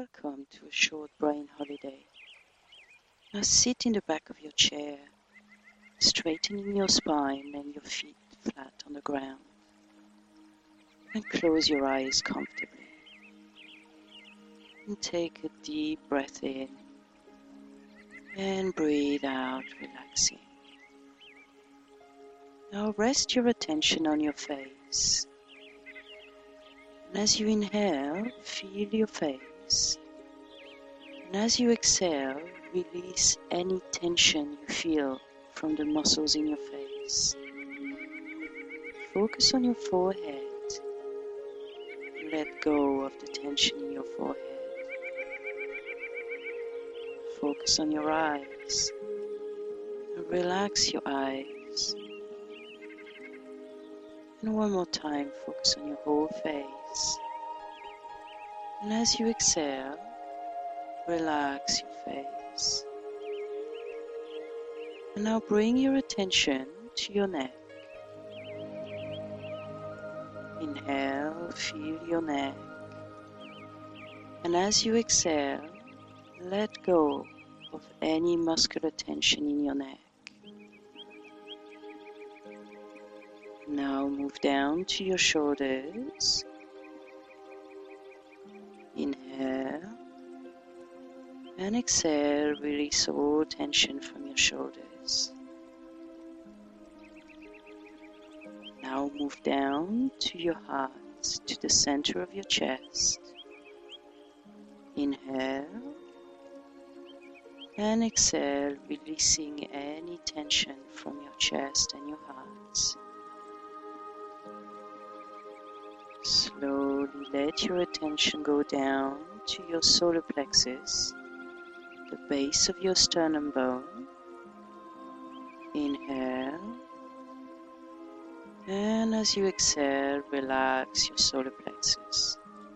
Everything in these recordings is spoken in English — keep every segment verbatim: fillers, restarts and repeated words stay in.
Welcome to a short brain holiday. Now sit in the back of your chair, straightening your spine and your feet flat on the ground. And close your eyes comfortably. And take a deep breath in and breathe out, relaxing. Now rest your attention on your face. And as you inhale, feel your face. And as you exhale, release any tension you feel from the muscles in your face. Focus on your forehead. Let go of the tension in your forehead. Focus on your eyes. And relax your eyes. And one more time, focus on your whole face. And as you exhale, relax your face. And now bring your attention to your neck. Inhale, feel your neck. And as you exhale, let go of any muscular tension in your neck. Now move down to your shoulders. Inhale. And exhale, release all tension from your shoulders. Now move down to your heart, to the center of your chest. Inhale. And exhale, releasing any tension from your chest and your heart. Slowly let your attention go down to your solar plexus, the base of your sternum bone. Inhale. And as you exhale, relax your solar plexus.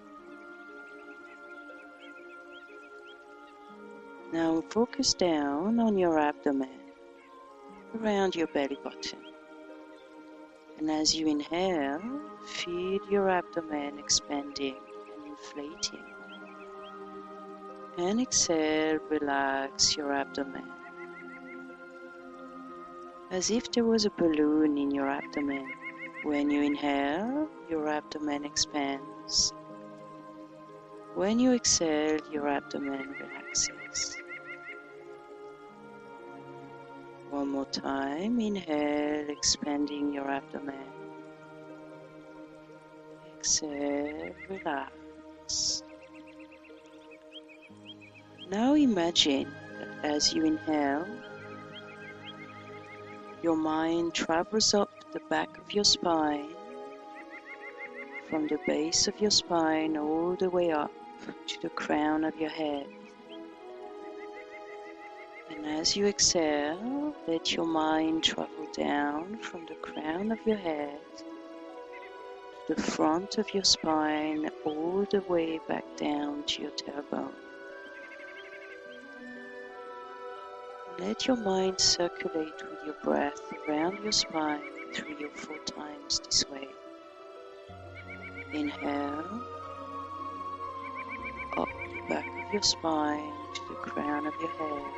Now focus down on your abdomen, around your belly button. And as you inhale, feel your abdomen expanding and inflating. And exhale, relax your abdomen. As if there was a balloon in your abdomen. When you inhale, your abdomen expands. When you exhale, your abdomen relaxes. One more time, inhale, expanding your abdomen. Exhale, relax. Now imagine that as you inhale, your mind travels up the back of your spine, from the base of your spine all the way up to the crown of your head. And as you exhale, let your mind travel down from the crown of your head to the front of your spine, all the way back down to your tailbone. Let your mind circulate with your breath around your spine three or four times this way. Inhale, up the back of your spine to the crown of your head.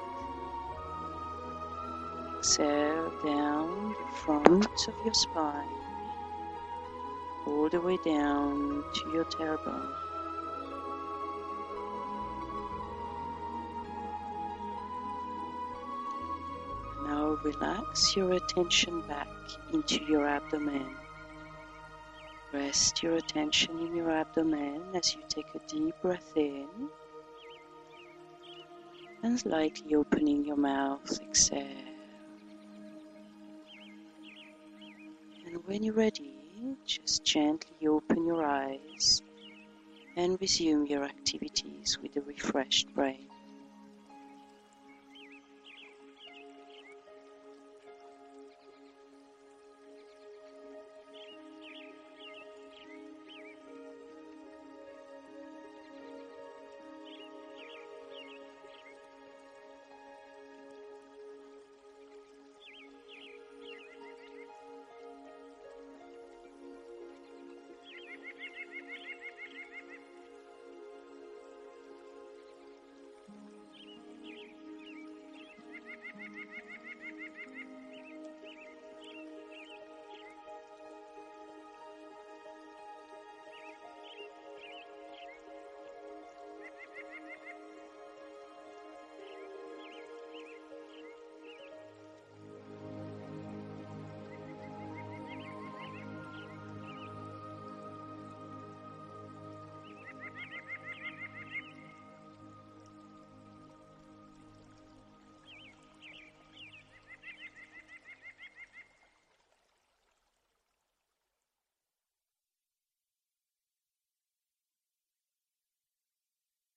Exhale down the front of your spine, all the way down to your tailbone. Now relax your attention back into your abdomen. Rest your attention in your abdomen as you take a deep breath in and lightly opening your mouth, exhale. And when you're ready, just gently open your eyes and resume your activities with a refreshed brain.